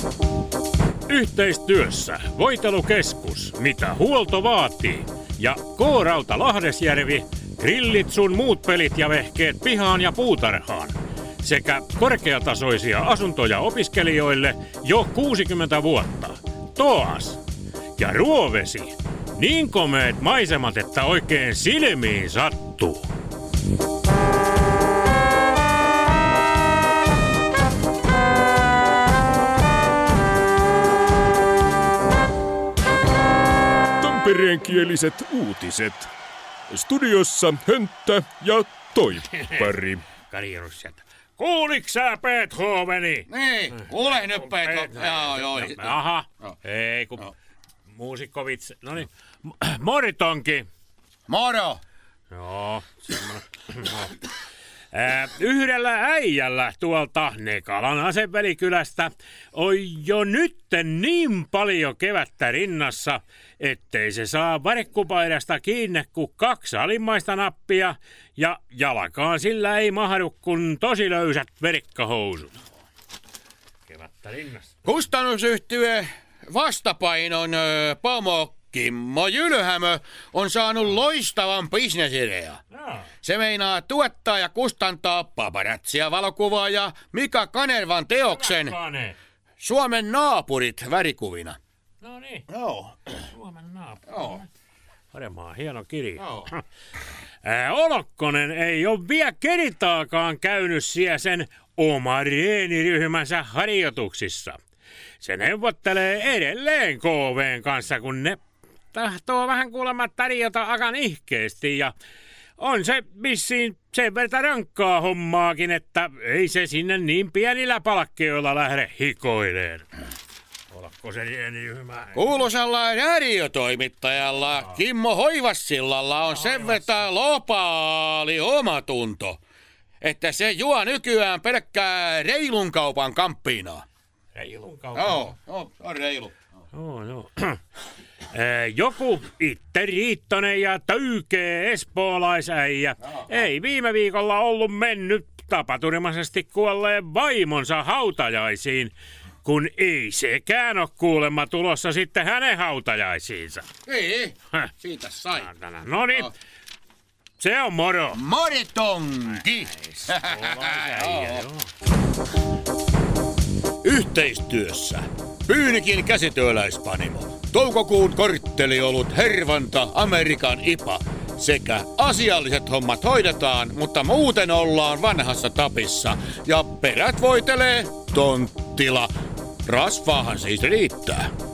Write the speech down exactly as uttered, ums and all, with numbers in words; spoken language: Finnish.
Yhteistyössä Voitelukeskus, mitä huolto vaatii, ja K-Rauta Lahdesjärvi, grillit sun muut pelit ja vehkeet pihaan ja puutarhaan. Sekä korkeatasoisia asuntoja opiskelijoille jo kuusikymmentä vuotta. Toas ja Ruovesi. Niin komeet maisemat, että oikein silmiin sattuu. Tampereenkieliset uutiset. Studiossa Hönttä ja Toippari. Karjannut sieltä. Kuuliks sä, Beethoveni? Niin, kuule nyt, Beethoven. Joo, joo. Aha, ei kun muusikkovitsi. Noniin, Moritonki. Moro. Joo, semmoinen. Äh, yhdellä äijällä tuolta Nekalan asevelikylästä on jo nytten niin paljon kevättä rinnassa, ettei se saa varikkupaidasta kiinni kuin kaksi alimmaista nappia ja jalkaan sillä ei mahdu kuin tosi löysät verikkahousut. Kevättä rinnassa. Kustannusyhtye Vastapainon ö, pomo Kimmo Jylhämö on saanut loistavan bisnesidea. No. Se meinaa tuottaa ja kustantaa paparatsia valokuvaa ja Mika Kanervan teoksen Kane. Suomen naapurit värikuvina. No niin. Joo. Suomen naapuri. Joo. Varmaan hieno kirja. Joo. Ää, Olokkonen ei ole vielä kertaakaan käynyt siellä sen oma reeniryhmänsä harjoituksissa. Se neuvottelee edelleen K V:n kanssa, kun ne tahtoo vähän kuulemma tarjota akan ihkeesti ja on se vissiin sen verran rankkaa hommaakin, että ei se sinne niin pienillä palkkioilla lähde hikoileen. Olakko se reeniryhmä? Kuuluisalla radiotoimittajalla Kimmo Hoivassillalla on sen verran globaali omatunto, että se juo nykyään pelkkää reilun kaupan kamppiinaa. Reilun kaupan? Joo, joo, on reilu. Joo, joo. Joku Itte Riittonen ja töykeä espoolaisäijä ei viime viikolla ollut mennyt tapaturmaisesti kuolleen vaimonsa hautajaisiin, kun ei sekään ole kuulemma tulossa sitten hänen hautajaisiinsa. Ei, siitä sai. No niin, se on moro. Moritonki. Espoolaisäijä, joo. Yhteistyössä Pyynikin käsityöläispanimo, toukokuun kortteliolut Hervanta Amerikan I P A sekä asialliset hommat hoidetaan, mutta muuten ollaan vanhassa tapissa ja perät voitelee tonttila. Rasvaahan siis riittää.